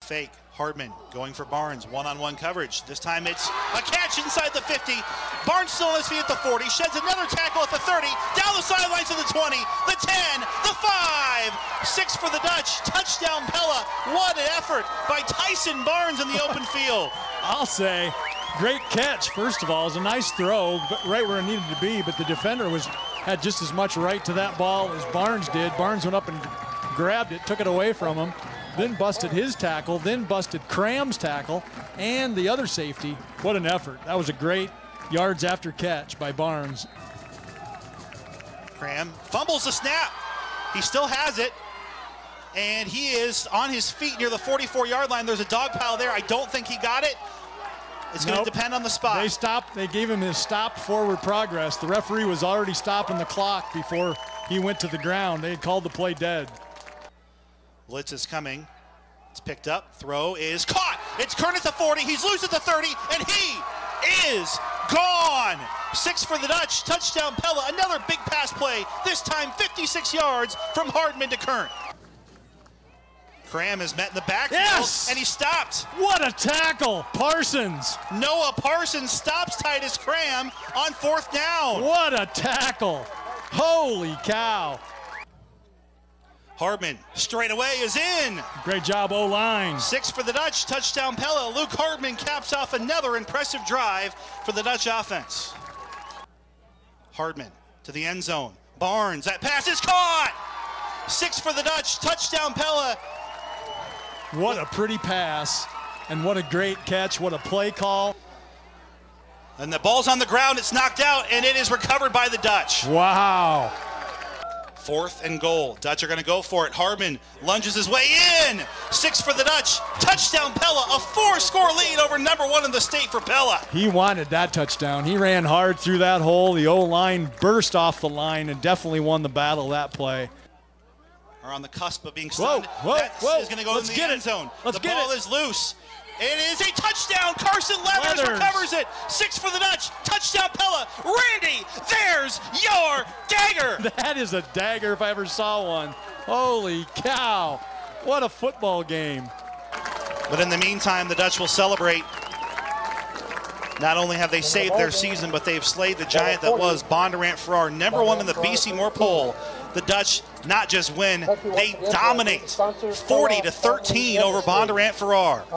Fake. Hardman going for Barnes. One-on-one coverage. This time it's a catch inside the 50. Barnes still on his feet at the 40. Sheds another tackle at the 30. Down the sidelines to the 20. The 10. The 5. 6 for the Dutch. Touchdown Pella. What an effort by Tyson Barnes in the open field. I'll say, great catch, first of all. It was a nice throw, but right where it needed to be, but the defender had just as much right to that ball as Barnes did. Barnes went up and grabbed it, took it away from him, then busted his tackle, then busted Cram's tackle, and the other safety. What an effort. That was a great yards after catch by Barnes. Cram fumbles the snap. He still has it, and he is on his feet near the 44-yard line. There's a dog pile there. I don't think he got it. It's going to depend on the spot. They gave him his stopped forward progress. The referee was already stopping the clock before he went to the ground. They had called the play dead. Blitz is coming. It's picked up. Throw is caught. It's Kern at the 40. He's loose at the 30, and he is gone. 6 for the Dutch. Touchdown Pella. Another big pass play. This time 56 yards from Hardman to Kern. Cram is met in the backfield, yes! And he stopped. What a tackle, Parsons. Noah Parsons stops Titus Cram on 4th down. What a tackle. Holy cow. Hardman straight away is in. Great job, O-line. 6 for the Dutch. Touchdown Pella. Luke Hardman caps off another impressive drive for the Dutch offense. Hardman to the end zone. Barnes, that pass is caught. 6 for the Dutch. Touchdown Pella. What a pretty pass, and what a great catch, what a play call. And the ball's on the ground, it's knocked out, and it is recovered by the Dutch. Wow. 4th and goal. Dutch are going to go for it. Hardman lunges his way in. 6 for the Dutch. Touchdown Pella, a 4-score lead over number 1 in the state for Pella. He wanted that touchdown. He ran hard through that hole. The O-line burst off the line and definitely won the battle that play. Are on the cusp of being stunned. Whoa. Is going to go in the end zone. The ball is loose. It is a touchdown. Carson Leathers recovers it. 6 for the Dutch. Touchdown Pella. Randy, there's your dagger. That is a dagger if I ever saw one. Holy cow. What a football game. But in the meantime, the Dutch will celebrate. Not only have they saved their season, but they've slayed the giant that was Bondurant Farrar, number 1 in the BC Moore poll. The Dutch not just win, they dominate 40-13 over Bondurant Farrar.